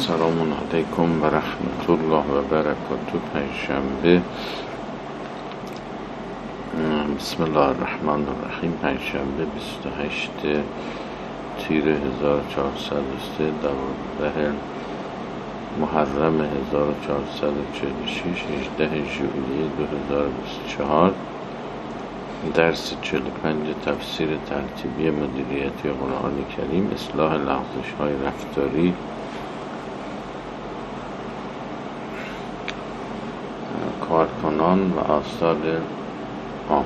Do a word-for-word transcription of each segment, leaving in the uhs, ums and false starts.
السلام علیکم و رحمت الله و برکاته. پنجشنبه، بسم الله الرحمن الرحیم. پنجشنبه بیست و هشتم تیر هزار و چهارصد و سه، دوازده محرم هزار و چهارصد و چهل و شش، هجدهم ژوئیه دو هزار و بیست و چهار. درس چهل و پنج تفسیر ترتیبی مدیریتی قرآن کریم، اصلاح لغزش های رفتاری. کارکنان و آثار عام.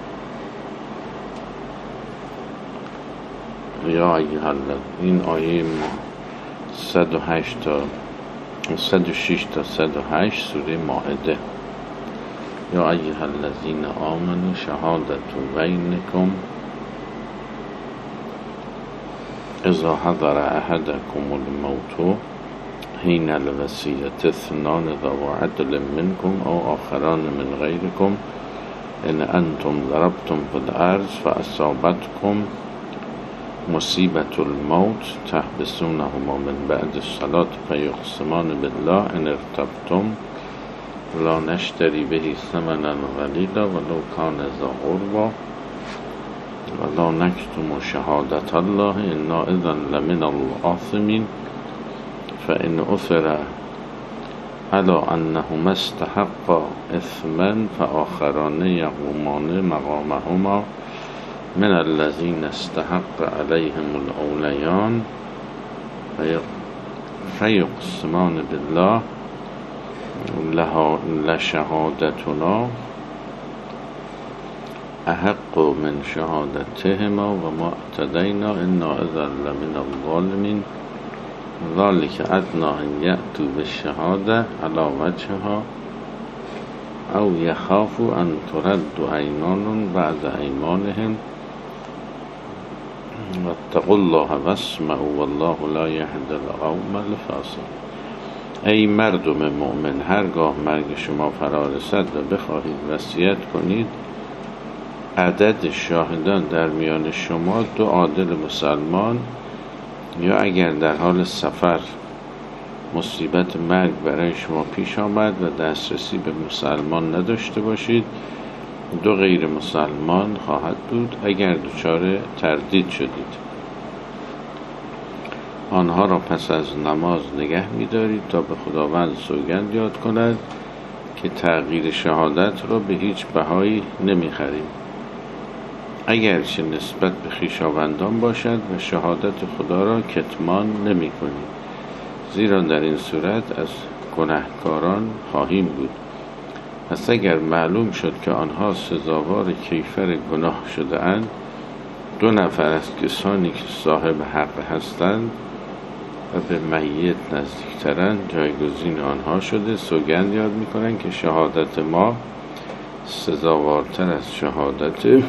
یا ایها الذین، این آیه ما صد و هشت تا صد و شش تا صد و هشت سوره مائده. یا ایها الذین آمنوا شهادة بینکم اذا حضر احدکم الموت حین الوصیة اثنان ذوی عدل منکم او آخران من غیرکم ان انتم ضربتم فی الارض فاصابتکم مصیبة الموت تحبسونهما من بعد الصلاة فیقسمان بالله ان ارتبتم لا نشتری به ثمنا قلیلا ولو کان ذا قربی ولا نکتم شهادة الله انا اذا لمن الآثمین فإن أثر على أنهما استحقا إثما فآخران يقومان مقامهما من الذين استحق عليهم الأوليان فيقسمان بالله لشهادتنا أحق من شهادتهما وما اعتدينا إنا إذا لمن الظالمين ذلك ادنی ان یأتوا بالشهادة على وجهها او یخافوا ان ترد ایمان بعد ایمانهم واتقوا الله واسمعوا والله لا یهدی القوم الفاسقین. ای مردم مؤمن، هرگاه مرگ شما فرا رسد و بخواهید وصیت کنید، عدد شاهدان در میان شما دو عادل مسلمان، یا اگر در حال سفر مصیبت مرگ برای شما پیش آمد و دسترسی به مسلمان نداشته باشید، دو غیر مسلمان خواهد بود اگر دچار تردید شدید. آنها را پس از نماز نگه می‌دارید تا به خداوند سوگند یاد کند که تغییر شهادت را به هیچ بهایی نمی‌خریم، اگرچه نسبت به خویشاوندان باشد و شهادت خدا را کتمان نمی کنیم، زیرا در این صورت از گناهکاران خواهیم بود. پس اگر معلوم شد که آنها سزاوار کیفر گناه شده اند، دو نفر از کسانی که صاحب حق هستند و به میت نزدیکترند جایگزین آنها شده سوگند یاد می کنند که شهادت ما سزاوارتر از شهادت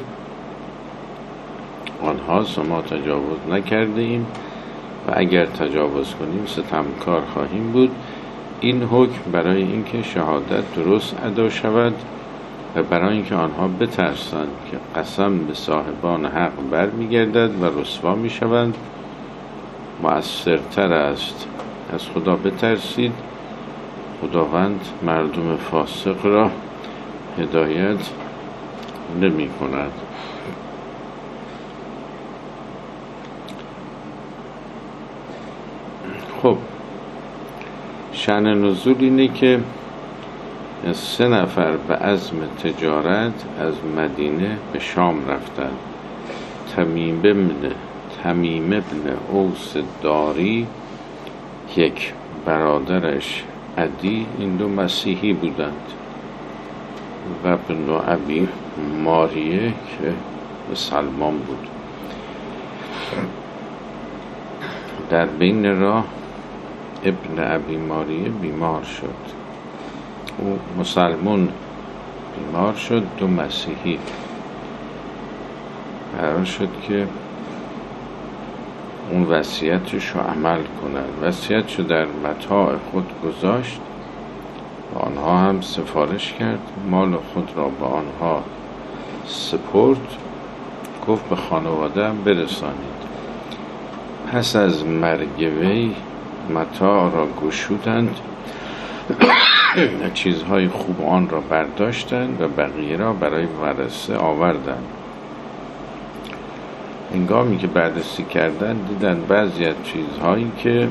آنها، ما تجاوز نکرده ایم و اگر تجاوز کنیم ستمکار خواهیم بود. این حکم برای اینکه شهادت درست ادا شود و برای اینکه آنها بترسند که قسم به صاحبان حق برمیگردد و رسوا میشوند مؤثرتر است. از خدا بترسید، خداوند مردم فاسق را هدایت نمی کند. خب، شأن نزول اینه که سه نفر به عزم تجارت از مدینه به شام رفتند. تمیم ابن تمیم ابن اوس داری، یک برادرش عدی، این دو مسیحی بودند، و ابن ابی ماریه که مسلمان بود. در بین راه ابن ابی ماریه بیمار شد، او مسلمان بیمار شد، دو مسیحی. قرار شد که اون وصیتش رو عمل کنند. وصیتش رو در متاع خود گذاشت و آنها هم سفارش کرد، مال خود را به آنها سپرد، گفت به خانواده هم برسانید. پس از مرگ وی متاع را گشودند چیزهای خوب آن را برداشتند و بقیه را برای ورثه آوردند. هنگامی که بررسی کردند دیدند بعضی از چیزهایی که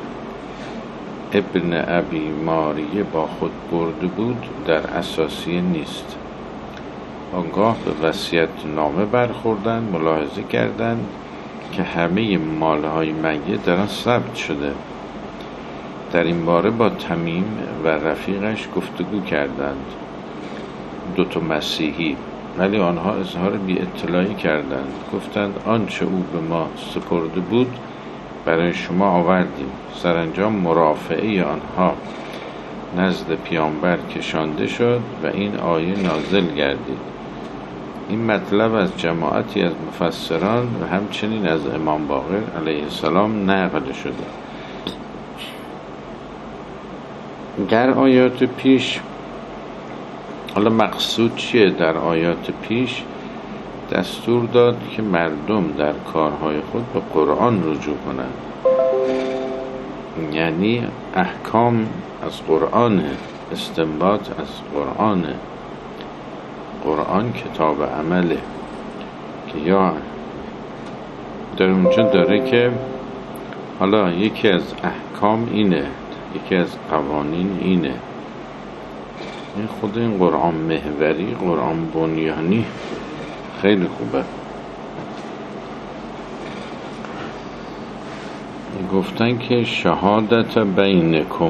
ابن ابی ماریه با خود برده بود در اساسیه نیست. آنگاه به وصیت نامه برخوردند، ملاحظه کردند که همه مالهای میت در آن ثبت شده. در این باره با تمیم و رفیقش گفتگو کردند، دو تا مسیحی، ولی آنها اظهار بی اطلاعی کردند. گفتند آنچه او به ما سپرده بود برای شما آوردیم. سرانجام مرافعه آنها نزد پیامبر کشانده شد و این آیه نازل گردید. این مطلب از جماعتی از مفسران و همچنین از امام باقر علیه السلام نقل شده. در آیات پیش، حالا مقصود چیه؟ در آیات پیش دستور داد که مردم در کارهای خود به قرآن رجوع کنند، یعنی احکام از قرآن، استنباط از قرآن. قرآن کتاب عمله که یا در اونجا داره که حالا یکی از احکام اینه، یکی از قوانین اینه. این خود این قرآن محوری، قرآن بنیانی خیلی خوبه. گفتن که شهادت بینکم،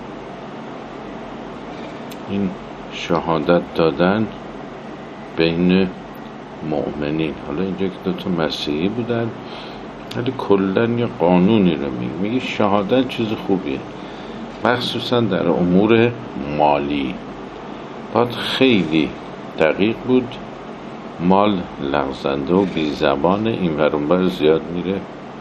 این شهادت دادن بین مؤمنین. حالا اینجا که دوتا مسیحی بودن، ولی کلن یه قانونی رو میگه میگه شهادت چیز خوبیه، مخصوصا در امور مالی. باید خیلی دقیق بود، مال لغزنده و بی زبان این ور اون ور زیاد میره.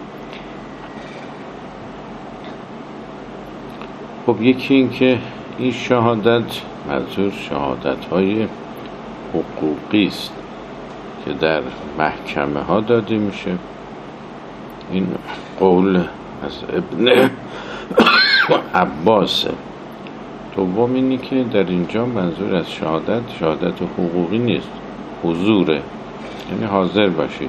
خب یکی این که این شهادت منظور شهادت های حقوقی است که در محکمه ها داده میشه. این قول از ابن عباسه. دوم اینی که در اینجا منظور از شهادت شهادت حقوقی نیست، حضوره، یعنی حاضر باشید،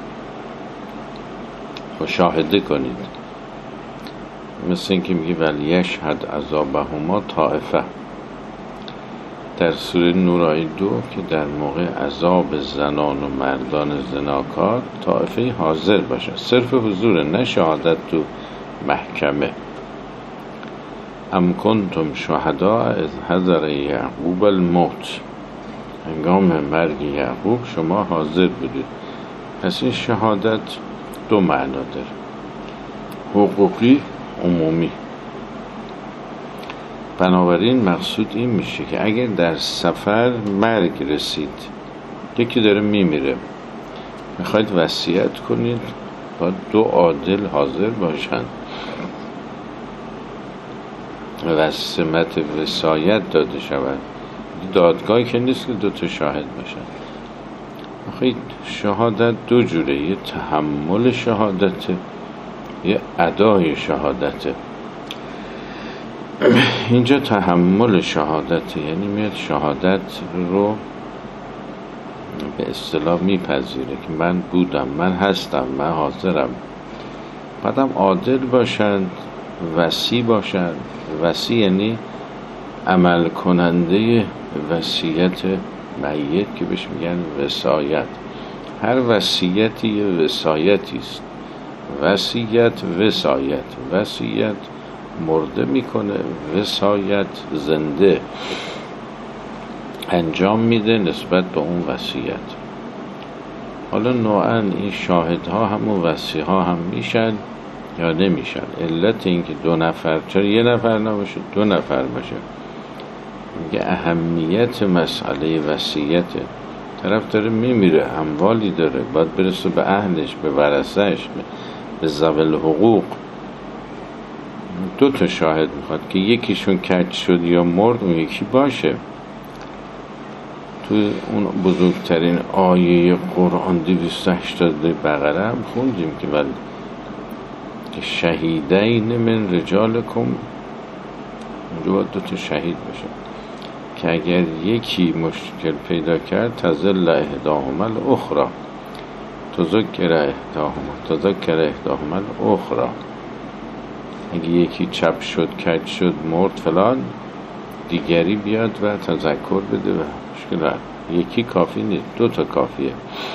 مشاهده کنید. مثل اینکه میگه ولی یشهد عذابهما طائفه در سوره نور آیه دو که در موقع عذاب زنان و مردان زناکار طائفه حاضر باشه، صرف حضور، نه شهادت تو محکمه. ام کنتم شهداء اذ حضر یعقوب الموت، هنگام مرگ یعقوب شما حاضر بودید. پس این شهادت دو معنا داره، حقوقی، عمومی. بنابراین مقصود این میشه که اگر در سفر مرگ رسید، یکی داره میمیره، میخواید وصیت کنید، باید دو عادل حاضر باشن و سمت وصایت داده شود. دادگاهی که نیست که دو تا شاهد باشن. آخه شهادت دو جوره، یه تحمل شهادته، یه ادای شهادته. اینجا تحمل شهادته، یعنی میاد شهادت رو به اصطلاح میپذیره که من بودم، من هستم، من حاضرم. بعدم عادل باشند، وصی باشند. وصی یعنی عمل کننده وصیت میت که بهش میگن وصایت. هر وصیتی یه وصایتی است. وصیت وصایت، وصیت مرده میکنه، وصایت زنده انجام میده نسبت به اون وصیت. حالا نوعاً این شاهدها همون وصی ها هم میشن یا نمیشن. علت این که دو نفر، چرا یه نفر نباشه دو نفر باشه؟ میگه اهمیت مسئله وصیته. طرف داره میمیره، اموالی داره، باید برسه به اهلش، به ورثه‌اش، به ذوی الحقوق. دو تا شاهد میخواد که یکیشون کج شد یا مرد، اون یکی باشه. تو اون بزرگترین آیه قرآن دویست و هشتاد بقره هم خوندیم که ولی که شهیدین من رجالکم، اونجا باید دو تا شهید باشه که اگر یکی مشکل پیدا کرد تزل احداهما الاخری، تذکر احداهما تذکر احداهما الاخری، اگه یکی چپ شد، کج شد، مرد فلان، دیگری بیاد و تذکر بده و مشکل ها. یکی کافی نیست، دو تا کافیه.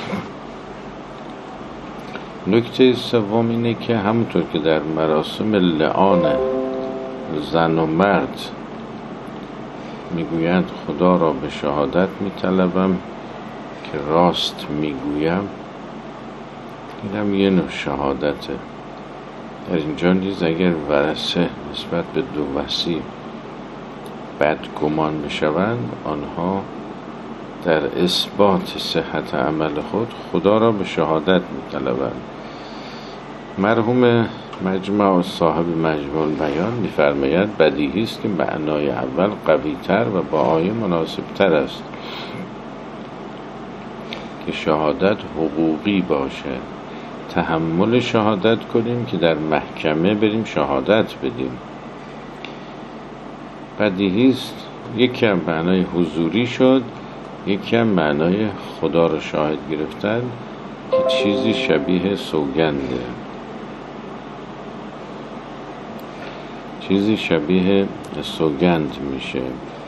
نکته سوم اینه که همونطور که در مراسم لعان زن و مرد میگویند خدا را به شهادت میطلبم که راست میگویم، اینم یه نوع شهادته. در اینجا نیز اگر ورثه نسبت به دو وصی بد گمان بشوند، آنها در اثبات صحت عمل خود خدا را به شهادت میطلبند. مرحوم مجمع صاحب مجموع بیان می‌فرماید بدیهی است که معنای اول قوی‌تر و با آیه مناسب‌تر است که شهادت حقوقی باشه، تحمل شهادت کنیم که در محکمه بریم شهادت بدیم. بدیهی است یکی هم معنای حضوری شد، یکی هم معنای خدا را شاهد گرفتن که چیزی شبیه سوگنده، چیزی شبیه سوگند میشه.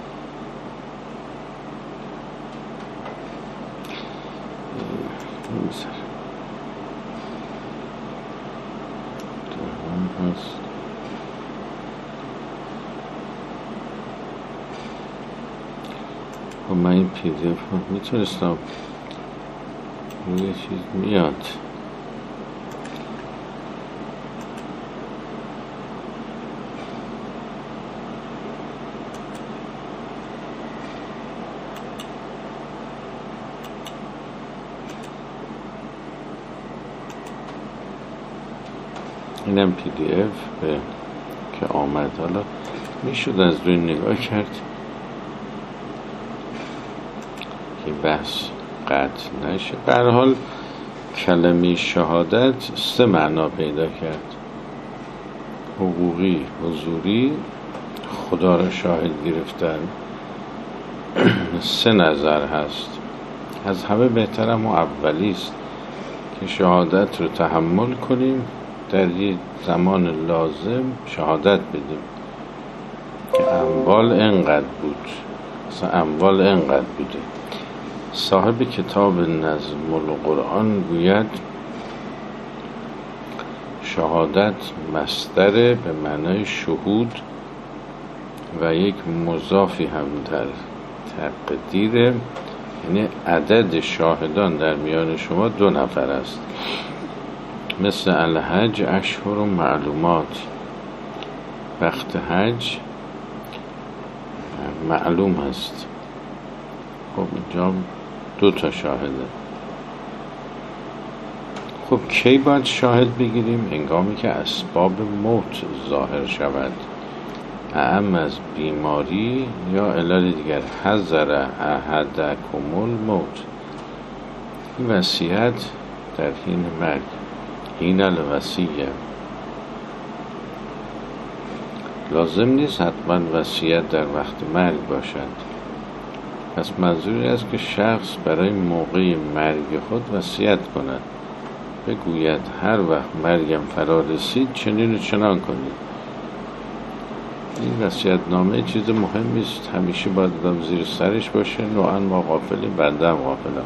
خب من این پی دی اف رو میتونستم روی چیز میاد اینم پی دی اف به که آمد. حالا میشد از روی نگاه کرد که بحث قطع نشه. به هر حال کلمه شهادت سه معنا پیدا کرد: حقوقی، حضوری، خدا را شاهد گرفتن. سه نظر هست. از همه بهتر هم اولی است که شهادت رو تحمل کنیم، در یک زمان لازم شهادت بدیم که اموال اینقدر بود، مثلا اموال اینقدر بوده. صاحب کتاب نظم القرآن گوید شهادت مصدر به معنای شهود و یک مضافی هم در تقدیر، یعنی عدد شاهدان در میان شما دو نفر است. مثل الحج اشهر و معلومات، وقت حج معلوم هست. خب اینجا دو تا شاهده. خب کی باید شاهد بگیریم؟ هنگامی که اسباب موت ظاهر شود، اعم از بیماری یا علل دیگر. حذر احدکم الموت، این وصیت در حین مرگ، این الوصیه. لازم نیست حتما وصیت در وقت مرگ باشد. پس منظوری است که شخص برای موقع مرگ خود وصیت کند، بگوید هر وقت مرگم فرا رسید چنین و چنان کنید. این وصیت نامه چیز مهمی است، همیشه باید آدم زیر سرش باشه. نوعا ما غافلیم، بنده هم غافلم.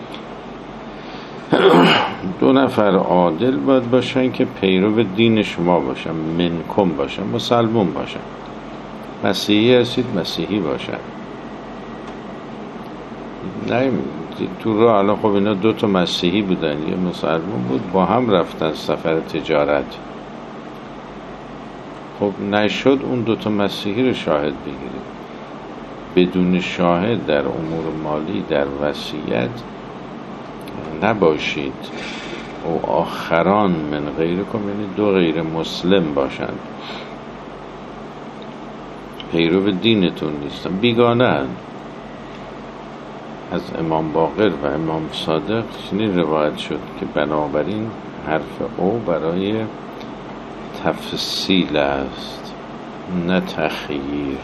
دو نفر عادل باید باشن که پیرو دین شما باشن، منکم باشن، مسلمون باشن. مسیحی هستید، مسیحی باشن. نه تو راه الان خب اینا دو تا مسیحی بودن، یه مسلمون بود، با هم رفتن سفر تجارت. خب نشد اون دو تا مسیحی رو شاهد بگیرید. بدون شاهد در امور مالی، در وصیت نباشید. او آخران من غیرکم، یعنی دو غیر مسلم باشند، پیرو دینتون نیستن، بیگانه هستند. از امام باقر و امام صادق چنین روایت شد که بنابراین حرف او برای تفصیل است نه تخییر.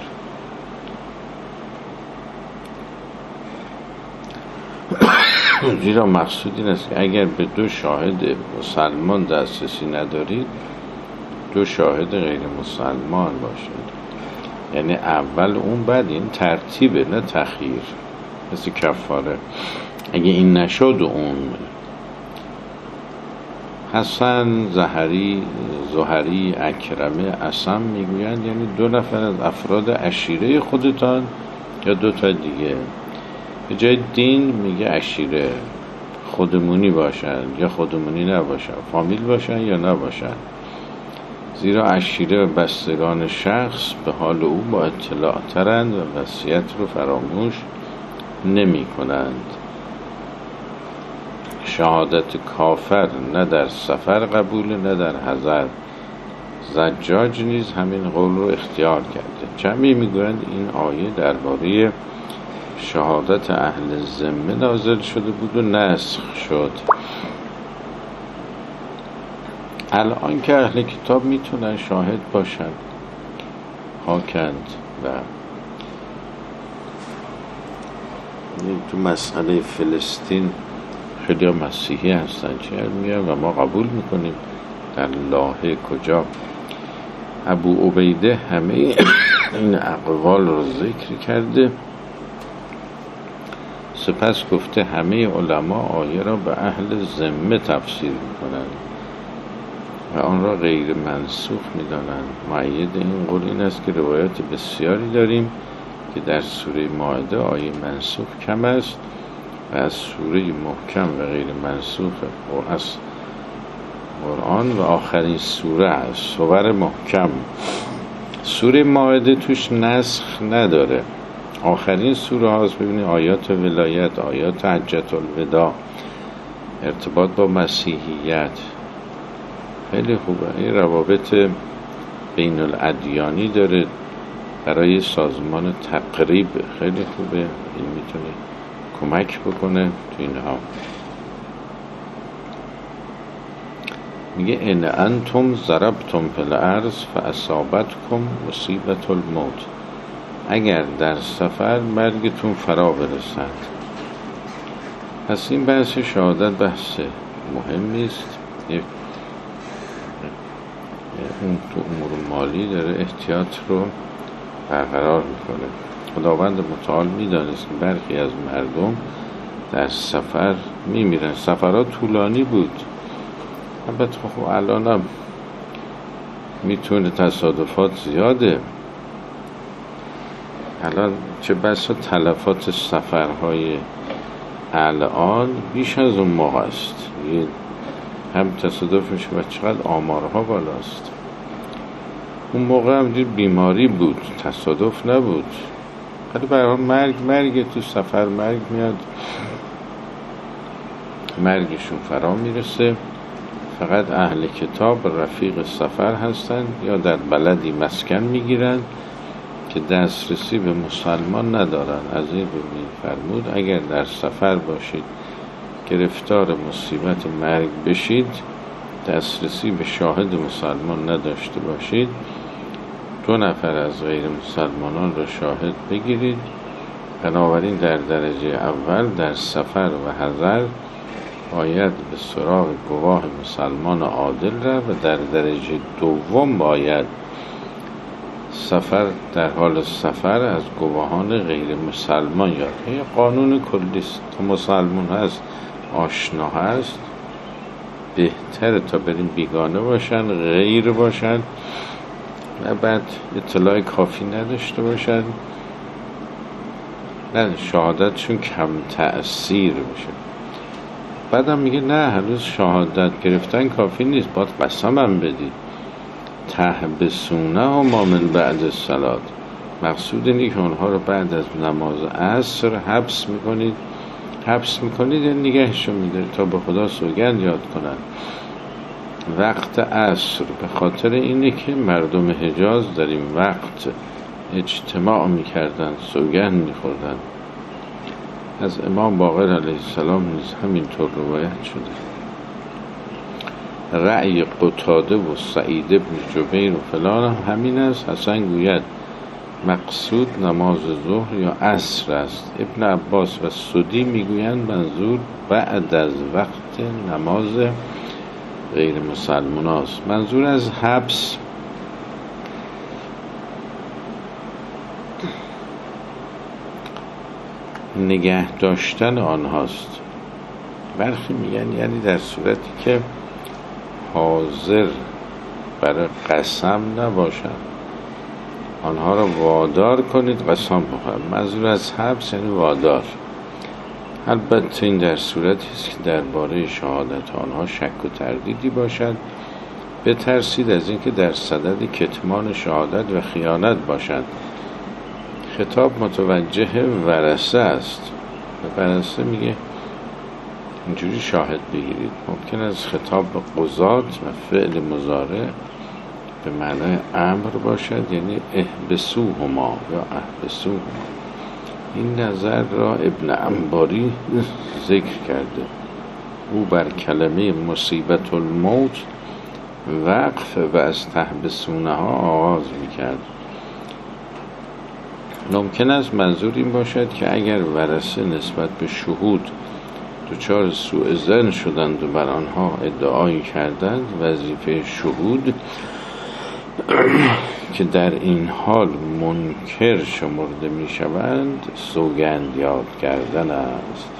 زیرا مقصود این است که اگر به دو شاهد مسلمان دسترسی ندارید، دو شاهد غیر مسلمان باشد. یعنی اول اون، بعد این ترتیبه نه تخییر. مثل کفاره، اگه این نشد اون. حسن، زهری، زهری، اکرمه، اسم میگویند یعنی دو نفر از افراد عشیره خودتان یا دو تا دیگه. به جای دین میگه عشیره، خودمونی باشن یا خودمونی نباشن، فامیل باشن یا نباشن. زیرا عشیره و بستگان شخص به حال او با اطلاع ترند و وصیت رو فراموش نمی کنند. شهادت کافر نه در سفر قبول نه در حضر. زجاج نیز همین قول رو اختیار کرده. جمعی میگویند این آیه درباره شهادت اهل ذمه نازل شده بود و نسخ شد. الان که اهل کتاب میتونن شاهد باشن، حاکند و تو مسئله فلسطین خیلی مسیحی هستن چه میگن و ما قبول میکنیم. در لاهه کجا ابو عبیده همه این اقوال رو ذکر کرده، سپس گفته همه علما آیه را به اهل ذمه تفسیر میکنند و آن را غیر منسوخ میدانند. مؤید این قول این است که روایات بسیاری داریم که در سوره مائده آیه منسوخ کم است و از سوره محکم و غیر منسوخ و از قرآن و آخرین سوره است سور محکم. سوره مائده توش نسخ نداره. آخرین سوره هاست. ببینید آیات ولایت، آیات حجت الوداع، ارتباط با مسیحیت خیلی خوبه. این روابط بین الادیانی داره برای سازمان تقریب، خیلی خوبه. این میتونه کمک بکنه تو اینها. میگه ان انتم ضربتم فی الارض فاصابتکم مصیبت الموت. اگر در سفر مرگتون فرا برسد. پس این بحث شهادت بحث مهمی است. اون تو امور مالی داره احتیاط رو برقرار میکنه. خداوند متعال میدانست که برخی از مردم در سفر میمیرن. سفرها طولانی بود. البته خب الان هم میتونه تصادفات زیاده. الان چه بسا تلفات سفرهای الان بیش از اون موقع است. هم تصادف میشه و چقدر آمارها بالاست. اون موقع هم بیماری بود، تصادف نبود. ولی برای مرگ مرگ تو سفر مرگ میاد، مرگشون فرا میرسه. فقط اهل کتاب رفیق سفر هستن یا در بلدی مسکن میگیرن که دسترسی به مسلمان ندارن. از این رو میفرمود اگر در سفر باشید گرفتار مصیبت مرگ بشید، دسترسی به شاهد مسلمان نداشته باشید، دو نفر از غیر مسلمانان را شاهد بگیرید. بنابراین در درجه اول در سفر و حضر باید به سراغ گواه مسلمان عادل را و در درجه دوم باید سفر در حال سفر از گواهان غیر مسلمان یاد. این قانون کلی است. تا مسلمان هست آشنا هست بهتره تا بریم بیگانه باشن، غیر باشن و بعد اطلاع کافی نداشته باشن، نه شهادتشون کم تأثیر بشه. بعدم میگه نه هنوز شهادت گرفتن کافی نیست، باید قسم هم بدید. تحبسونه و ما من بعد الصلات. مقصود اینه که اونها رو بعد از نماز عصر حبس میکنید. حبس میکنید یعنی نگهشون میدارید تا به خدا سوگند یاد کنن. وقت عصر به خاطر اینه که مردم حجاز در این وقت اجتماع میکردن، سوگند میخوردن. از امام باقر علیه السلام نیز همینطور روایت شده. رأی قتاده و سعید بن جبیر و فلان هم همین است. حسن گوید مقصود نماز ظهر یا عصر است. ابن عباس و سدی میگویند منظور بعد از وقت نماز غیر مسلمان است. منظور از حبس نگه داشتن آنهاست. برخی میگن یعنی در صورتی که حاضر برای قسم نباشند آنها را وادار کنید قسم بخورند. منظور از حبس یعنی وادار. البته این در صورتی است که درباره شهادت آنها شک و تردیدی باشد، بترسید از اینکه در صدد کتمان شهادت و خیانت باشند. خطاب متوجه ورثه است. ورثه میگه اینجوری شاهد بگیرید. ممکن است خطاب به قضات و فعل مضارع به معنای امر باشد، یعنی احبسوهما یا احبسوهما. این نظر را ابن انباری ذکر کرده. او بر کلمه مصیبت الموت وقف و از تحبسونها آغاز میکرد. ممکن است منظور این باشد که اگر ورثه نسبت به شهود دچار سوء ظن شدند و بر آنها ادعایی کردند، وظیفه شهود که در این حال منکر شمرده می شوند سوگند یاد کردن است.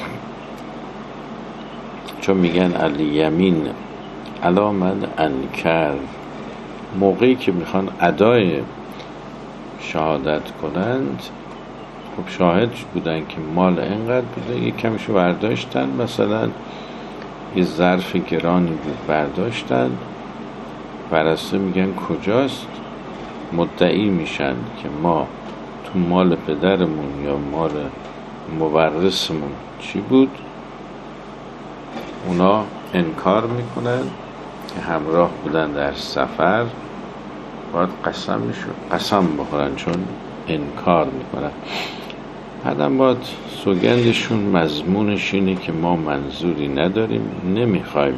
چون میگن الیمین علی من انکر، موقعی که میخوان ادای شهادت کنند، خب شاهد بودن که مال اینقدر بوده، یک کمشو برداشتن، مثلا یه ظرف گرانی بود برداشتن، ورثه میگن کجاست، مدعی میشن که ما تو مال پدرمون یا مال مورثمون چی بود، اونا انکار میکنن که همراه بودن در سفر، باید قسم میشون قسم بخورن چون انکار میکنن. بعدم باید سوگندشون مضمونش اینه که ما منظوری نداریم، نمیخوایم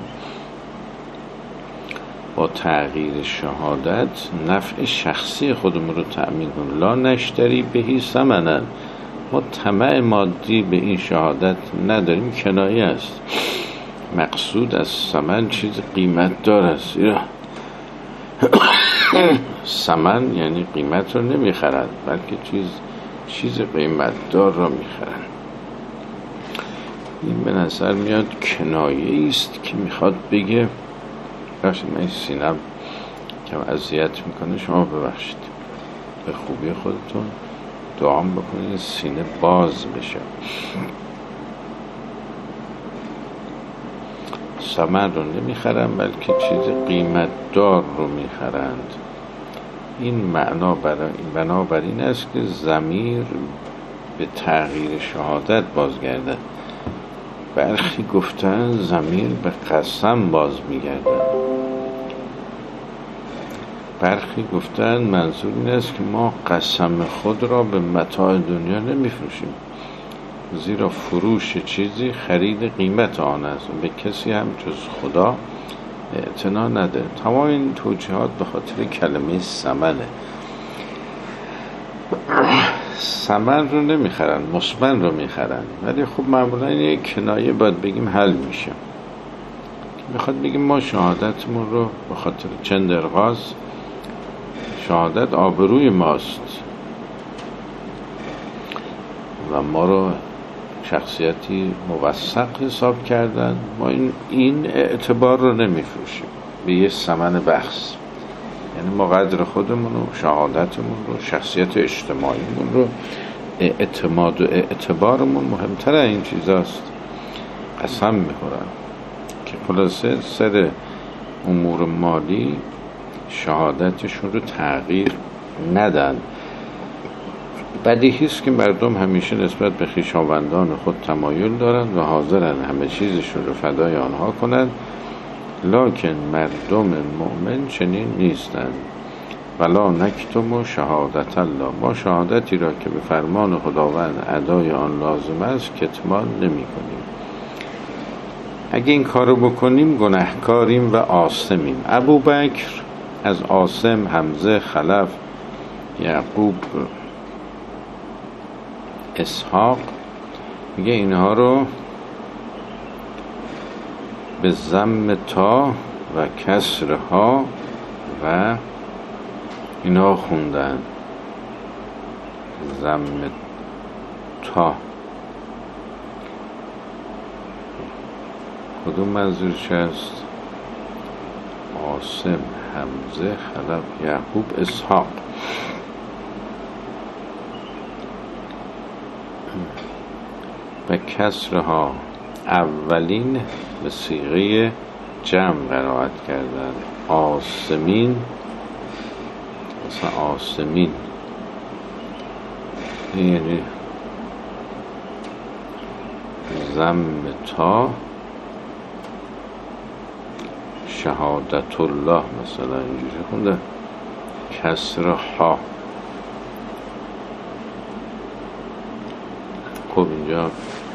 با تغییر شهادت نفع شخصی خودمون رو تأمین کنیم. لا نشتری بهی ثمنن، ما طمع مادی به این شهادت نداریم. کنایه است. مقصود از ثمن چیز قیمت دار است. ثمن یعنی قیمت رو نمیخرند، بلکه چیز چیز قیمت دار رو میخرند. این به نظر میاد کنایه است که میخواد بگه بخشید من سینم که اذیت میکنه، شما ببخشید، به خوبی خودتون دعا بکنید سینه باز بشه. ثمن رو نمیخرند بلکه چیز قیمت دار رو میخرند. این معنا برای بنابراین است که ضمیر به تغییر شهادت بازگردد. برخی گفتن ضمیر به قسم باز میگردد. برخی گفتن منظور این است که ما قسم خود را به متاع دنیا نمیفروشیم، زیرا فروش چیزی خرید قیمت آن است و به کسی هم جز خدا اعتنا نداره. تمام این توجیهات به خاطر کلمه ثمنه. ثمن رو نمیخرن، مثمن رو میخرن. ولی خب معمولا یک کنایه باید بگیم حل میشه. میخواد بگیم ما شهادتمون رو به خاطر چندرغاز، شهادت آبروی ماست و ما رو شخصیتی موثق حساب کردن، ما این این اعتبار رو نمیفروشیم به یه ثمن بخس. یعنی ما قدر خودمون و شهادتمون رو، شخصیت اجتماعیمون رو، اعتماد و اعتبارمون مهمتر این چیزاست. قسم میخورن که خلاصه سر امور مالی شهادتشون رو تغییر ندن. بدیهی است که مردم همیشه نسبت به خویشاوندان خود تمایل دارند و حاضرند همه چیزشون رو فدای آنها کنند، لکن مردم مؤمن چنین نیستند. ولا نکتم شهادت الله، ما شهادتی را که به فرمان خداوند ادای آن لازم است کتمان نمی کنیم. اگه این کارو بکنیم گناهکاریم و آثمیم. ابوبکر از عاصم، حمزه، خلف، یعقوب، اسحاق میگه اینها رو به ضم تا و کسرها و اینها خوندن. ضم تا کدوم منظورش هست؟ عاصم، حمزه، خلف، یعقوب، اسحاق. و کسرها اولین به صیغه جمع قرائت کردن. عاصمین، مثلا عاصمین یعنی ضم تا شهادت الله، مثلا اینجوری خونده. کسر ها. خب اینجا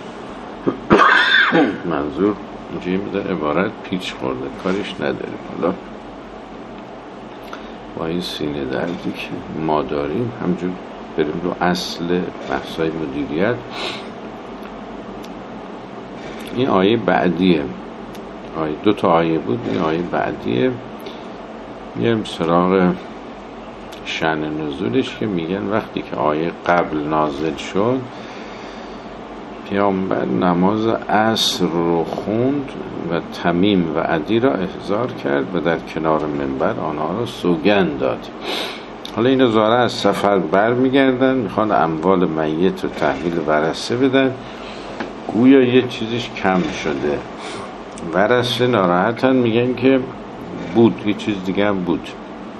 منظور اینجوری میده عبارت پیچ خورده، کارش نداریم. حالا با این سینه دردی که ما داریم همجور بریم رو اصل بحثای مدیریت. این آیه بعدیه، آیه دو تا آیه بود، این آیه بعدیه. میریم سراغ شأن نزولش که میگن وقتی که آیه قبل نازل شد پیامبر نماز عصر رو خوند و تمیم و عدی را احضار کرد و در کنار منبر آنها را سوگند داد. حالا این ظاهرا از سفر بر میگردن، میخوان اموال میت رو تحویل ورثه بدن، گویا یه چیزش کم شده. ورثه ناراحتن، میگن که بود یه چیز دیگه هم بود.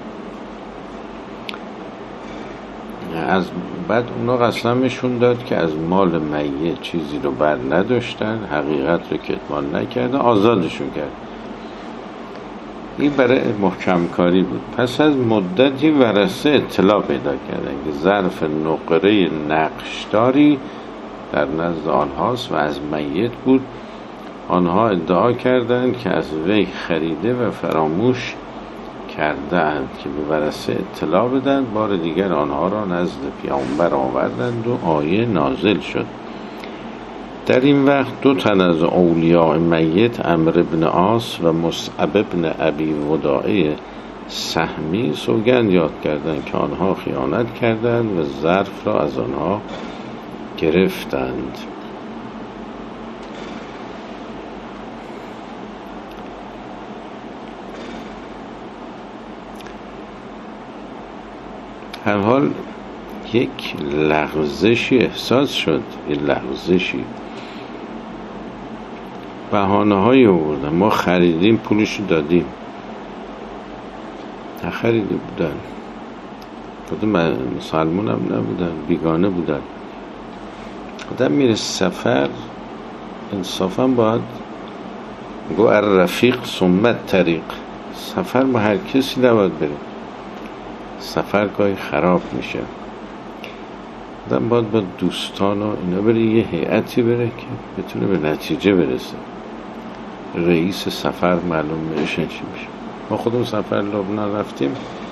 از بعد اونا قسمشون داد که از مال میت چیزی رو بر نداشتن، حقیقت رو کتمان نکردن، آزادشون کرد. این برای محکم کاری بود. پس از مدتی ورثه اطلاع پیدا کردن که ظرف نقره نقشداری در نزد آنهاست و از میت بود. آنها ادعا کردند که از وی خریده و فراموش کردند که به ورثه اطلاع بدن. بار دیگر آنها را نزد پیامبر آوردند و آیه نازل شد. در این وقت دو تن از اولیاء میت، عمرو بن عاص و مصعب بن ابی وداعه سهمی، سوگند یاد کردند که آنها خیانت کردند و ظرف را از آنها گرفتند. هر حال یک لغزشی احساس شد، یک لغزشی. بهانه هایی آوردن، ما خریدیم پولشو دادیم. نخریده بودن، خودم مسلمان هم نبودن، بیگانه بودن. آدم میره سفر انصافا باید گو الرفیق ثم طریق. سفر با هر کسی نباید بریم، سفر گاهی خراب میشه. آدم باید با دوستان و اینا بره، یه هیئتی بره که بتونه به نتیجه برسه. رئیس سفر معلوم میشه چی میشه. ما خودمون سفر لبنان رفتیم،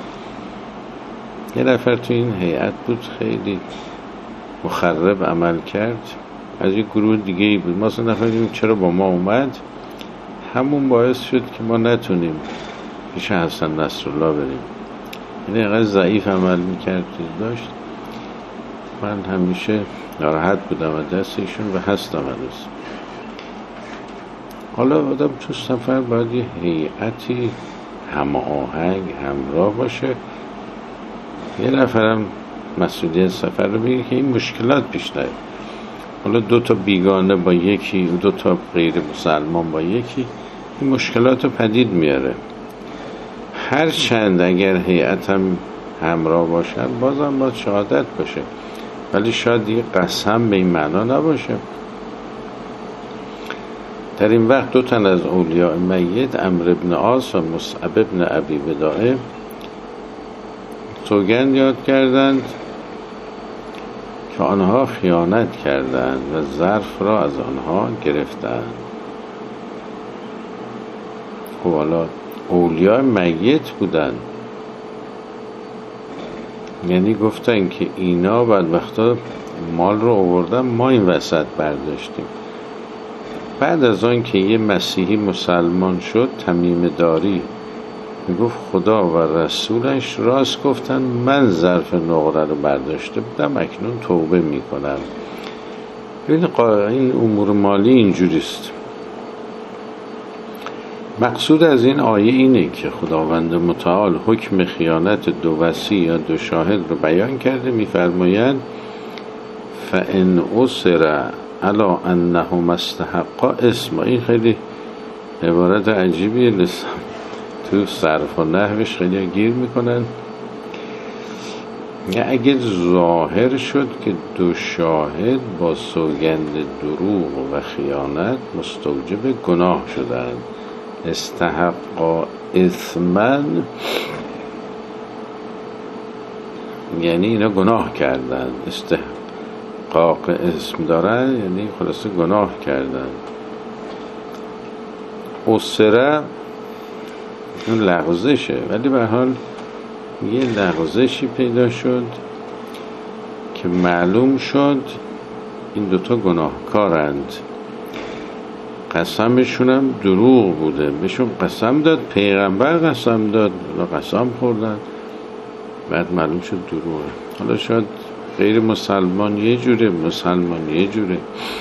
یه نفر تو این هیئت بود خیلی مخرب عمل کرد، از یک گروه دیگه ای بود. ما اصلا نفهمیدیم چرا با ما اومد. همون باعث شد که ما نتونیم پیش حسن نصرالله بریم. یعنی اینقدر ضعیف عمل میکرد داشت. من همیشه ناراحت بودم و دست ایشون و هستم هنوز. حالا آدم تو سفر باید یه هیئتی هم آهنگ همراه باشه. یه نفرم مسئولیت سفر رو بگیر که این مشکلات پیش نیاد. حالا دو تا بیگانه با یکی و دو تا غیر مسلمان با یکی این مشکلات رو پدید میاره. هر چند اگر هیئت هم همراه باشن بازم باید شهادت باشه، ولی شاید یه قسم به این معنا نباشه. در این وقت دو تن از اولیاء میت، عمرو بن عاص و مصعب بن ابی وداعه، سوگند یاد کردند که آنها خیانت کردند و ظرف را از آنها گرفتند. خب حالا اولیاء میت بودن، یعنی گفتن که اینا بعد وقتا مال رو آوردن، ما این وسط برداشتیم. بعد از آن که یه مسیحی مسلمان شد، تمیم داری، میگفت خدا و رسولش راست گفتن، من ظرف نقره رو برداشته بودم، اکنون توبه میکنم. ببین این امور مالی اینجوریست. مقصود از این آیه اینه که خداوند متعال حکم خیانت دو وصی یا دو شاهد رو بیان کرده، میفرماید فَإِنْ أُصِرَ عَلَىٰ أَنَّهُمَا اسْتَحَقَّا اسْمًا. این خیلی عبارت عجیبیه، لسان تو صرف و نحوش خیلی گیر میکنن. یا اگه ظاهر شد که دو شاهد با سوگند دروغ و خیانت مستوجب گناه شدند، استحقا اثما، یعنی اینا گناه کردن. استحقاق اسم دارن یعنی خلاصه گناه کردن. اسره اون لغزشه، ولی به حال یه لغزشی پیدا شد که معلوم شد این دوتا گناهکارند. قسمشون هم دروغ بوده، بهشون قسم داد، پیغمبر قسم داد و قسم خوردن، بعد معلوم شد دروغه. حالا شاید غیر مسلمان یه جوره، مسلمان یه جوره.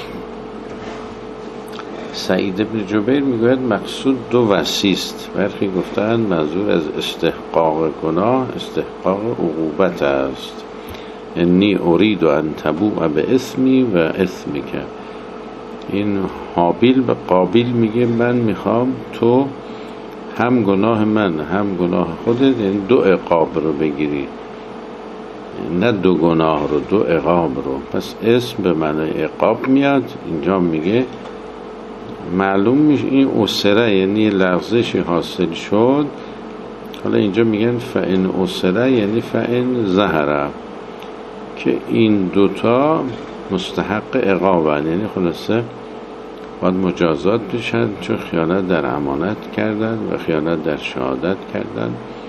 سعید ابن جبیر میگوید مقصود دو وصیست. برخی گفتن منظور از استحقاق گناه استحقاق عقوبت است. انی ارید ان تبوء به اسمی و اسمک. این حابیل به قابیل میگه من میخوام تو هم گناه من هم گناه خودت، یعنی دو عقاب رو بگیری، نه دو گناه رو، دو عقاب رو. پس اسم به معنی عقاب میاد. اینجا میگه معلوم میشه این اسره یعنی لغزشی حاصل شد. حالا اینجا میگن فإن اسره یعنی فإن ظهر، که این دوتا مستحق عقابن، یعنی خلاصه باید مجازات بشن چون خیانت در امانت کردن و خیانت در شهادت کردن.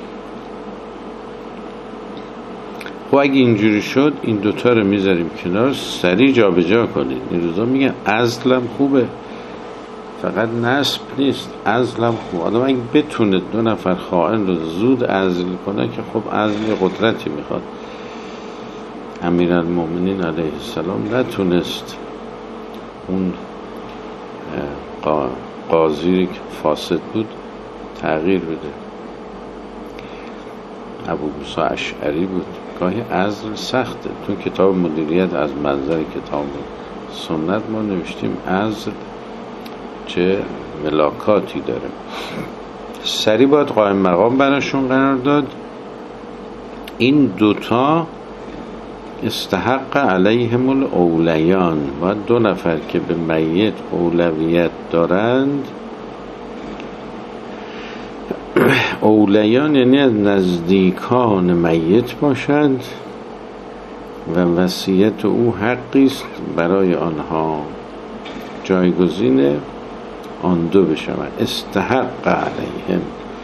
خب اگه اینجوری شد این دوتا رو میذاریم کنار، سریع جا به جا کنید. این روزا میگن عزلم خوبه، فقط نسب نیست، عزلم خوب. آدم اگه بتونه دو نفر خائن رو زود عزل کنه که خب عزل قدرتی میخواد. امیرالمومنین علیه السلام نتونست اون قاضی که فاسد بود تغییر بده. ابو موسی اشعری بود. گاهی عزل سخته. تو کتاب مدیریت از منظر کتاب سنت ما نوشتیم عزل چه ملاکاتی داره. سری باید قائم مقام براشون قرار داد. این دوتا استحق علیهم الاولیان، باید دو نفر که به میت اولویت دارند، اولیان یعنی از نزدیکان میت باشند و وصیت او حقی است برای آنها، جایگزین آن دو بشوند. استحق علیهم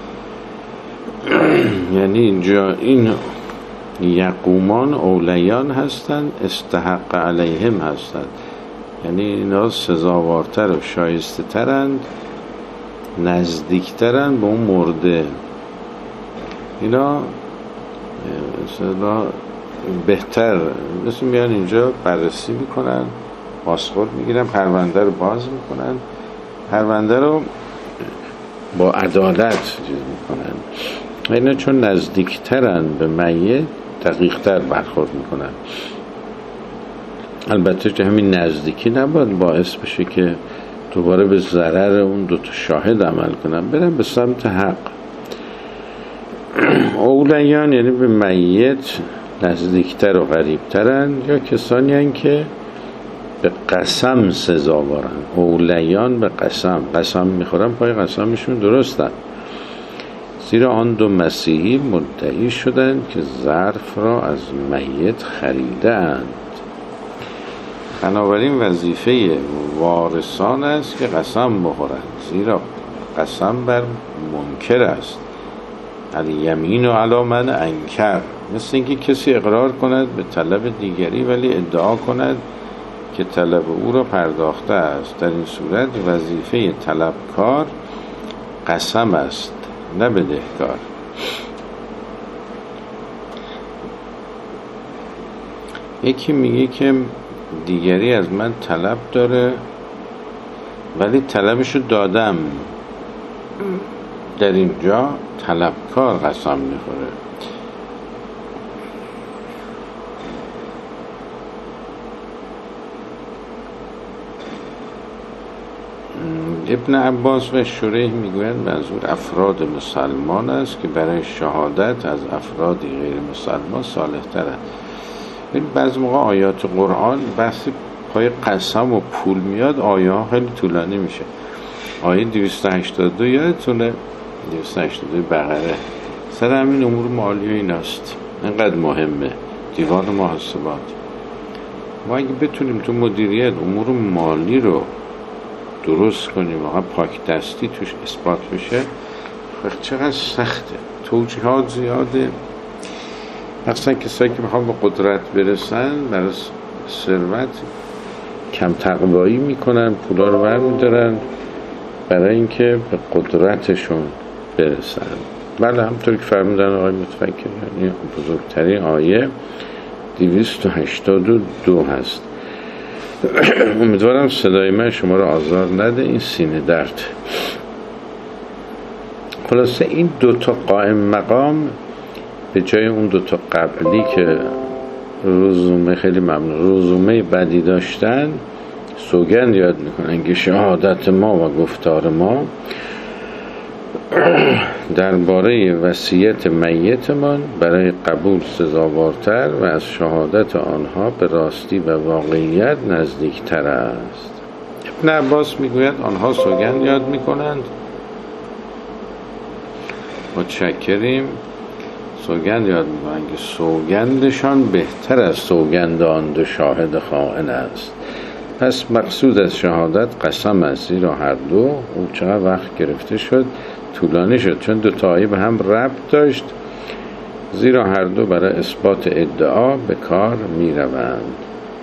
یعنی اینجا این یقومان اولیان هستند، استحق علیهم هستند، یعنی اینا سزاوارتر و شایسته ترند، نزدیکترند به اون مرده. اینا مثلا بهتر مثل میان اینجا بررسی میکنن، پاسپورت میگیرن، پرونده رو باز میکنن، پرونده رو با عدالت چیز میکنن. اینا چون نزدیکترن به میت دقیقتر برخورد میکنن. البته که همین نزدیکی نباید باعث بشه که دوباره به ضرر اون دوتا شاهد عمل کنن، برن به سمت حق. اولیان یعنی به میت نزدیکتر و قریبترن، یا کسانی هن که به قسم سزاوارن. اولیان به قسم قسم میخورن، پای قسمشون درستن، زیرا آن دو مسیحی مدعی شدند که ظرف را از میت خریدند. بنابراین وظیفه وارثان است که قسم بخورند، زیرا قسم بر منکر است. الیمین علی من انکر، مثل اینکه کسی اقرار کند به طلب دیگری ولی ادعا کند که طلب او را پرداخته است. در این صورت وظیفه طلبکار قسم است نه بدهکار. یکی میگه که دیگری از من طلب داره ولی طلبشو دادم، در اینجا طلبکار قسم میخوره. ابن عباس و شریح میگویند منظور افراد مسلمان است که برای شهادت از افرادی غیر مسلمان صالح ترند. این بعضی موقع آیات قرآن بحث پای قسم و پول میاد، آیه ها خیلی طولانی میشه. آیه دویست و هشتاد و دو یادتونه، دویست و هشتاد و دو بقره، سر همین امور مالی و ایناست. اینقدر مهمه دیوان محاسبات. ما اگه بتونیم تو مدیریت امور مالی رو درست کنیم، واقعا پاک دستی توش اثبات بشه، خیلی چقدر سخته. توجیهات زیاده، مثلا کسایی که میخوان به قدرت برسن برای ثروت کم تقوایی میکنن، پولا رو برمیدارن برای اینکه به قدرتشون برسن. بله همطور که فرمودن آقای متفکر، یعنی بزرگترین آیه دویست و هشتاد و دو هست. امیدوارم صدای من شما رو آزار نده، این سینه درد. خلاصه این دوتا قائم مقام به جای اون دوتا قبلی که رزومه خیلی ممنون رزومه بدی داشتن، سوگند یاد میکنن که شهادت ما و گفتار ما درباره وصیت میتمان برای قبول سزاوارتر و از شهادت آنها به راستی و واقعیت نزدیکتر است. ابن عباس میگوید آنها سوگند یاد میکنند، متشکریم، سوگند یاد میکنند که سوگندشان بهتر از سوگند آن دو شاهد خائن است. پس مقصود از شهادت قسم است، زیرا هر دو او چقدر وقت گرفته شد، طولانی شد، چون دو تا آیه به هم ربط داشت، زیرا هر دو برای اثبات ادعا به کار می روند.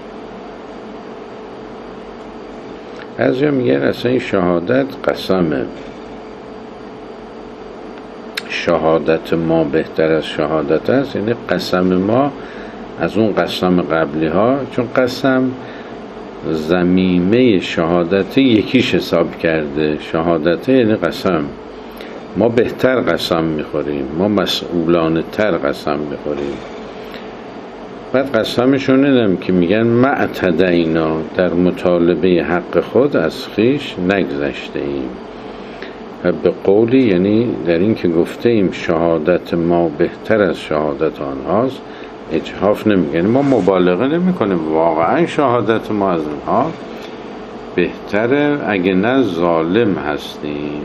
از جا میگن اصلا این شهادت قسمه، شهادت ما بهتر از شهادت است، یعنی قسم ما از اون قسم قبلی ها، چون قسم ضمیمه شهادت یکیش حساب کرده، شهادت یعنی قسم، ما بهتر قسم میخوریم، ما مسئولانه تر قسم میخوریم. بعد قسمشون اینم که میگن معتدینا، در مطالبه حق خود از خیش نگذشته ایم. و به قولی یعنی در این که گفته ایم شهادت ما بهتر از شهادت آنهاست، اجحاف نمیگن، ما مبالغه نمی کنیم، واقعا شهادت ما از اونها بهتره، اگه نه ظالم هستیم.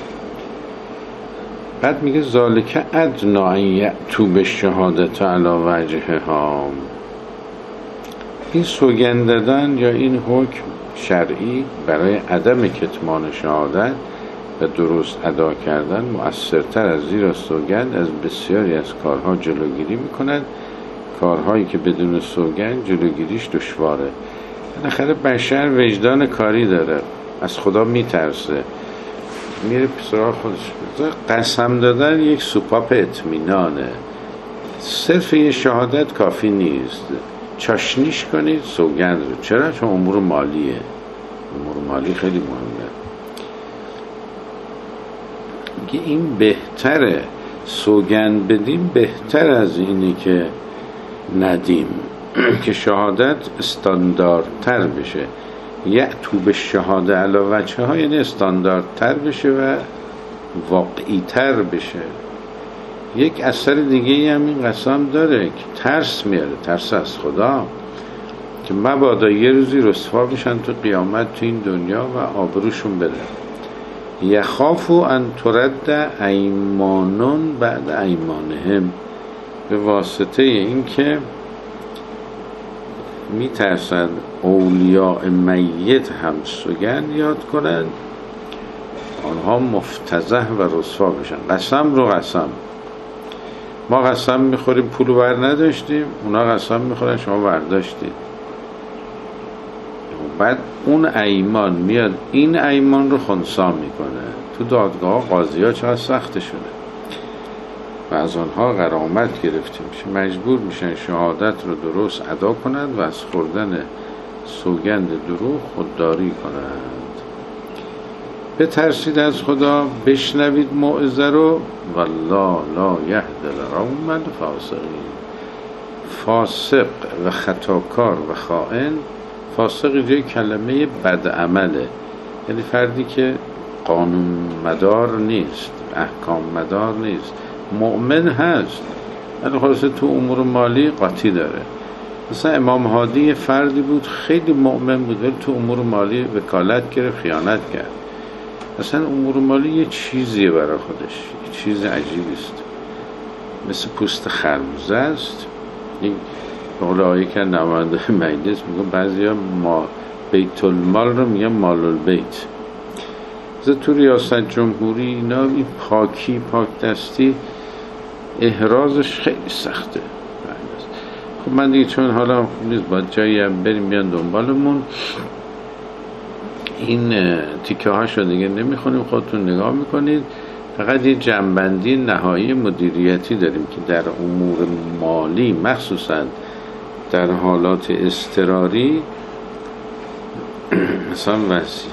بعد میگه ذالک ادنا ان یأتوا بالشهادة علی وجهها. این سوگند دادن یا این حکم شرعی برای عدم کتمان شهادت و درست ادا کردن مؤثرتر از زیرا سوگند از بسیاری از کارها جلوگیری میکند، کارهایی که بدون سوگند جلوگیریش دشواره. بالاخره بشر وجدان کاری داره، از خدا میترسه، میره سراغ خودش. قسم دادن یک سوپاپ اطمینانه، صرف یه شهادت کافی نیست، چاشنیش کنید سوگند رو. چرا؟ چون امور مالیه، امور مالی خیلی مهمه. که این بهتره، سوگند بدیم بهتر از اینی که ندیم، که شهادت استانداردتر بشه. یأتوا بالشهادة علی وجهها یعنی استانداردتر بشه و واقعیتر بشه. یک اثر دیگه هم این قسم داره که ترس میاره، ترس از خدا، که مبادا یه روزی رسوا بشن تو قیامت تو این دنیا و آبروشون بره. یخافوا ان ترد ایمانون بعد ایمانهم، به واسطه این که میترسن اولیاء میت هم سوگند یاد کنند آنها مفتضح و رسوا بشن. قسم رو قسم، ما قسم میخوریم پول ور نداشتیم، اونا قسم میخورن شما برداشتید. بعد اون ایمان میاد این ایمان رو خنثی میکنه. تو دادگاه قاضی ها چقدر سخت شده و از آنها غرامت گرفته میشه، مجبور میشن شهادت رو درست ادا کنند و از خوردن سوگند دروغ خودداری کنند. بترسید از خدا، بشنوید موعظه رو، والله لا یهدی القوم الفاسقین. فاسق و خطاکار و خائن، فاسق جای کلمه بدعمله، یعنی فردی که قانون مدار نیست، احکام مدار نیست. مؤمن هست ولی خلاصه تو امور مالی قاطی داره. مثلا امام هادی یه فردی بود خیلی مؤمن بود ولی تو امور مالی وکالت گرفت، خیانت کرد. اصلا امور مالی یه چیزیه برای خودش، یه چیز عجیبی است، مثل پوست خربوزه است. این بقول آیه که نماینده مجلس میگن بعضیا ما بیت المال رو میگن مال البیت. مثلا تو ریاست جمهوری اینا این پاکی پاک دستی احرازش خیلی سخته. خب من دیگه چون حالا نیست باید جایی هم بریم بیان دنبالمون، این تیکه هاش رو دیگه نمیخونیم، خودتون نگاه میکنید. فقط یه جنبندی نهایی مدیریتی داریم که در امور مالی مخصوصا در حالات اضطراری مثلا وصی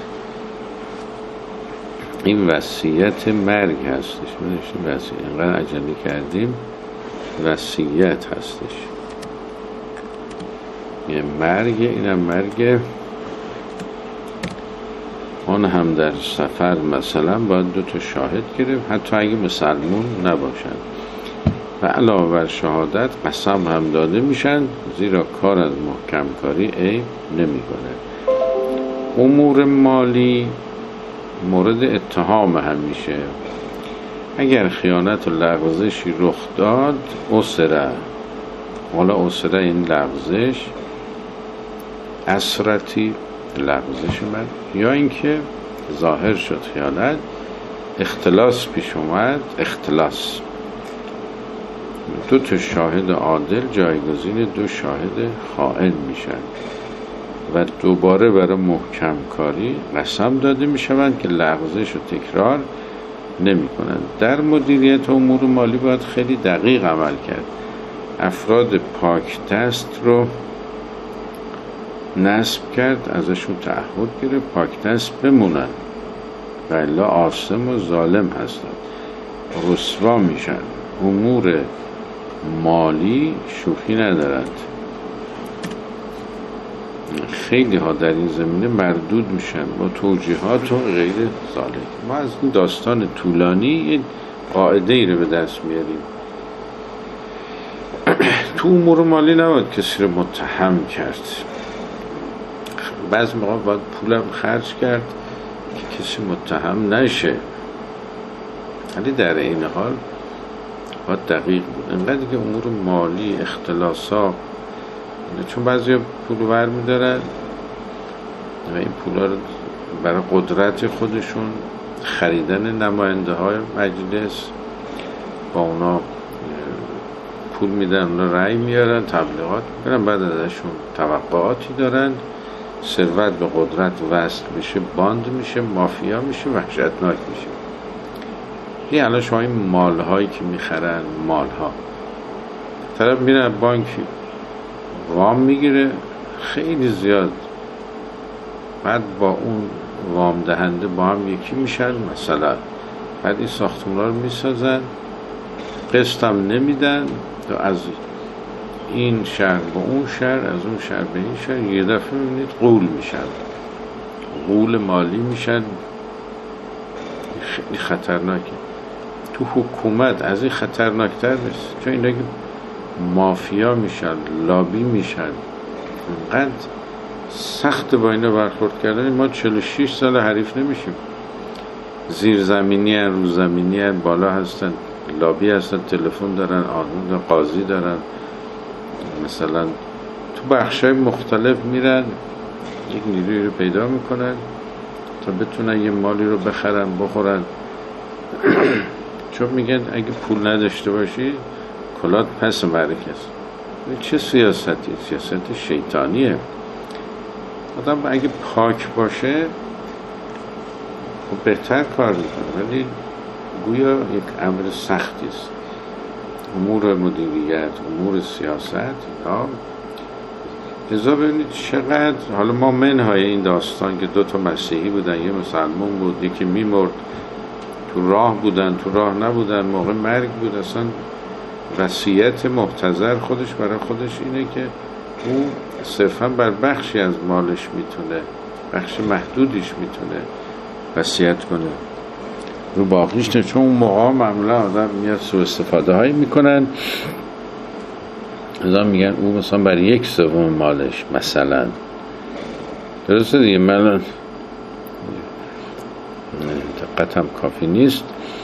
این وصیت مرگ هستش. من وصیت اینقدر عجله کردیم، وصیت هستش یه مرگ، اینم مرگ. آن هم در سفر مثلا باید دو تا شاهد گرفت حتی اگه مسلمون نباشن و علاوه بر شهادت قسم هم داده میشن، زیرا کار از محکم کاری عیب نمیکنه. امور مالی مورد اتهام هم میشه. اگر خیانت و لغزشی رخ داد اسره، حالا اسره این لغزش، اسرتی لغزش من، یا اینکه ظاهر شد خیانت، اختلاس پیش اومد، اختلاس. دو تا شاهد عادل جایگزین دو شاهد خائن میشن و دوباره برای محکم کاری قسم داده میشوند که لغزش و تکرار نمی کنند. در مدیریت امور مالی باید خیلی دقیق عمل کرد. افراد پاک دست رو نصب کرد، ازشون تعهد گرفت پاک دست بمونن و الا آثم و ظالم هستند، رسوا میشن. امور مالی شوخی ندارد. خیلی ها در این زمینه مردود میشن با توجیهات و غیر ذالک. ما از این داستان طولانی یک قاعده ای رو به دست میاریم. تو امور مالی نباید کسی رو متهم کرد. بعضی موقع باید پولم خرج کرد که کسی متهم نشه، ولی در این حال باید دقیق بود. اینقدر که امور مالی اختلاسا، چون بعضی پول ور میدارن و این پولا رو برای قدرت خودشون خریدن نماینده های مجلس با اونا پول میدن، اونا رأی میارن، تبلیغات میکنن، بعد ازشون توقعاتی دارن، ثروت به قدرت وصل میشه، باند میشه، مافیا میشه، وحشتناک میشه. این الان شما این مال هایی که میخرن، مال ها طرف میره بانک وام میگیره خیلی زیاد، بعد با اون وام دهنده با هم یکی میشن مثلا، بعد این ساختمون رو میسازن، قسط هم نمیدن، از این شهر با اون شهر، از اون شهر به این شهر، یه دفعه میبینید غول میشن، غول مالی میشن. خیلی خطرناکه. تو حکومت از این خطرناکتر نیست، چون اینا که مافیا میشن، لابی میشن، انقدر سخت با اینا برخورد کردن. ما چهل و شش سال حریف نمیشیم. زیرزمینی هن، روزمینی هن، بالا هستن، لابی هستن، تلفن دارن، آنون قاضی دارن، مثلا تو بخشای مختلف میرن یک نیروی رو پیدا میکنن تا بتونن یه مالی رو بخرن بخورن. چون میگن اگه پول نداشته باشی کلات پس مرکز. چه سیاستی؟ سیاست شیطانیه. آدم اگه پاک باشه خب بهتر کار میکنه، ولی گویا یک امر سختی است. امور مدیریت، امور سیاست اینا. لذا ببینید چقدر حالا ما منهای این داستان که دو تا مسیحی بودن، یه مسلمان بود، یکی میمرد، تو راه بودن تو راه نبودن، موقع مرگ بود، اصلا وصیت محتضر خودش برای خودش اینه که او صرفا بر بخشی از مالش میتونه، بخش محدودیش میتونه وصیت کنه، رو باقیش نه. چون اون موقع معمولا آدم میاد سوء استفاده هایی میکنن، آدم میگن او مثلا برای یک سوم مالش مثلا. درسته دیگه، من دقتم کافی نیست.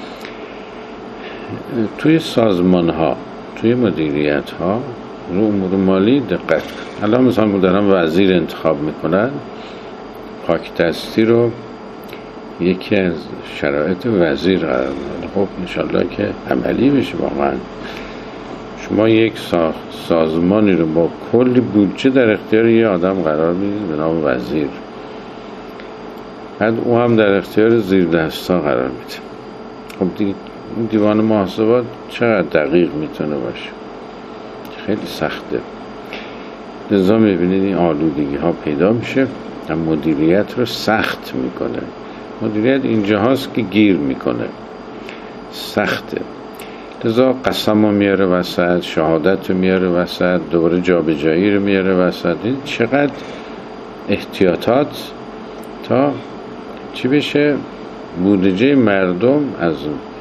توی سازمان ها، توی مدیریت ها رو امور مالی دقت. الان مثلا مدرم وزیر انتخاب میکنن، پاک دستی رو یکی از شرایط وزیر قرار میدن. خب انشالله که عملی بشه. واقعا شما یک سازمانی رو با کلی بودجه در اختیار یه آدم قرار میدید به نام وزیر، بعد او هم در اختیار زیر دستا قرار میده. خب دیگه دیوان محاسبات چقدر دقیق میتونه باشه؟ خیلی سخته. لذا میبینید این آلودگی ها پیدا میشه و مدیریت رو سخت میکنه. مدیریت اینجا هاست که گیر میکنه، سخته. لذا قسم رو میاره وسط، شهادت رو میاره وسط، دوباره جابجایی رو میاره وسط. این چقدر احتیاطات تا چی بشه بودجه مردم از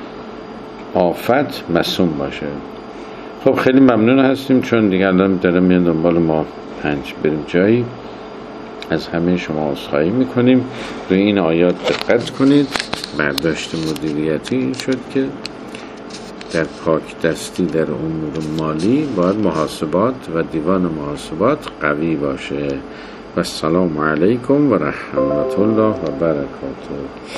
آفت معصوم باشه. خب خیلی ممنون هستیم، چون دیگه الان دارم میان دنبال ما پنج بریم جایی. از همه شما عذرخواهی میکنیم. روی این آیات دقت کنید. برداشت مدیریتی این شد که در پاک دستی در امور مالی باید محاسبات و دیوان محاسبات قوی باشه. و السلام علیکم و رحمت الله و برکاته.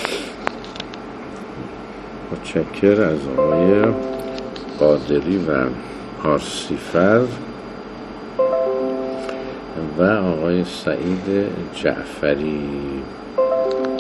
متشکر از آقای قادری و پارسیفر و آقای سعید جعفری.